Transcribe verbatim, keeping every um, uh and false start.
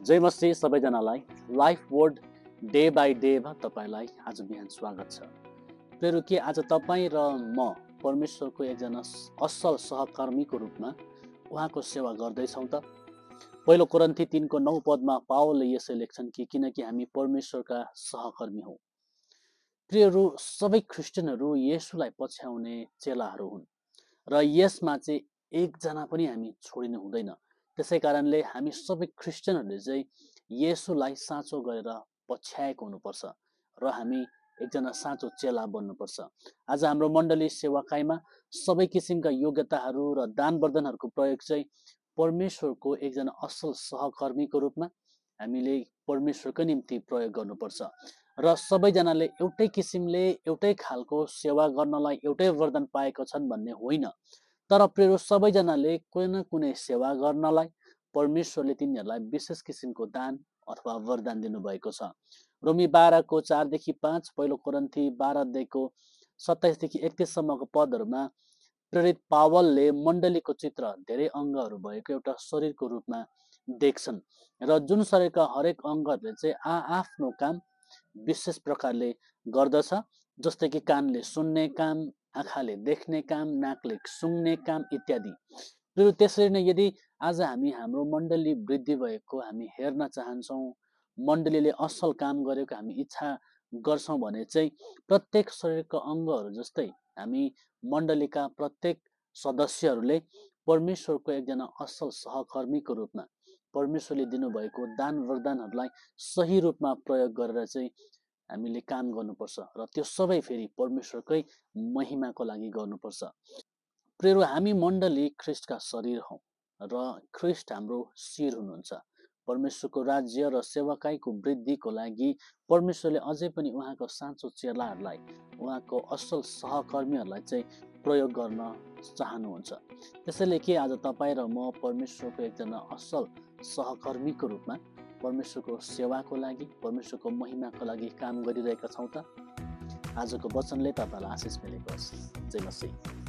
जय मसी सबैजनालाई life word day by डेमा तपाईँलाई आज बिहान स्वागत छ। प्रियहरू, के आज तपाईँ र म परमेश्वरको एकजना असल सहकर्मीको रूपमा उहाँको सेवा गर्दैछौँ त? पहिलो कोरिन्थी तीनको नौ पदमा पावलले यसै लेख्छन् कि किनकि हामी परमेश्वरका सहकर्मी हौँ। प्रियहरू, सबै ख्रिस्टियनहरू येशूलाई पछ्याउने चेलाहरू हुन् र यसमा चाहिँ एकजना पनि हामी छोडिनु हुँदैन। त्यसै कारणले हामी सबै ख्रिस्टियनहरूले चाहिँ येशूलाई साँचो गरेर पछ्याएको हुनुपर्छ र हामी एकजना साँचो चेला बन्नुपर्छ। आज हाम्रो मण्डली सेवाकाईमा सबै किसिमका योग्यताहरू र दान वरदानहरूको प्रयोग चाहिँ परमेश्वरको एकजना असल सहकर्मीको रूपमा हामीले परमेश्वरको निम्ति प्रयोग गर्नुपर्छ र सबैजनाले एउटै किसिमले एउटै खालको सेवा गर्नलाई एउटै वरदान पाएका छन् भन्ने होइन। तर प्रिय सबैजनाले कुनै न कुनै सेवा गर्नलाई परमेश्वरले तिनीहरूलाई विशेष किसिमको दान अथवा वरदान दिनुभएको छ। रोमी बाह्रको चारदेखि पाँच, पहिलो कोरिन्थी बाह्रदेखिको सत्ताइसदेखि एकतिससम्मको पदहरूमा प्रेरित पावलले मण्डलीको चित्र धेरै अङ्गहरू भएको एउटा शरीरको रूपमा देख्छन् र जुन शरीरका हरेक अङ्गहरूले चाहिँ आ आफ्नो काम विशेष प्रकारले गर्दछ। जस्तै कि कानले सुन्ने काम, आँखाले देख्ने काम, नाकले सुँग्ने काम इत्यादि। र त्यसरी नै यदि आज हामी हाम्रो मण्डली वृद्धि भएको हामी हेर्न चाहन्छौँ, मण्डलीले असल काम गरेको हामी इच्छा गर्छौँ भने चाहिँ प्रत्येक शरीरका अङ्गहरू जस्तै हामी मण्डलीका प्रत्येक सदस्यहरूले परमेश्वरको एकजना असल सहकर्मीको रूपमा परमेश्वरले दिनुभएको दान वरदानहरूलाई सही रूपमा प्रयोग गरेर चाहिँ हामीले काम गर्नुपर्छ र त्यो सबै फेरि परमेश्वरकै महिमाको लागि गर्नुपर्छ। प्रियहरू, हामी मण्डली ख्रिस्टका शरीर हौँ र ख्रिस्ट हाम्रो शिर हुनुहुन्छ। परमेश्वरको राज्य र सेवाकाईको वृद्धिको लागि परमेश्वरले अझै पनि उहाँको साँचो चेलाहरूलाई, उहाँको असल सहकर्मीहरूलाई चाहिँ प्रयोग गर्न चाहनुहुन्छ। त्यसैले के आज तपाईँ र म परमेश्वरको एकजना असल सहकर्मीको रूपमा परमेश्वरको सेवाको लागि, परमेश्वरको महिमाको लागि काम गरिरहेका छौँ त? आजको वचनले तपाईँलाई आशिष मिलेको होस्। जय मसीह।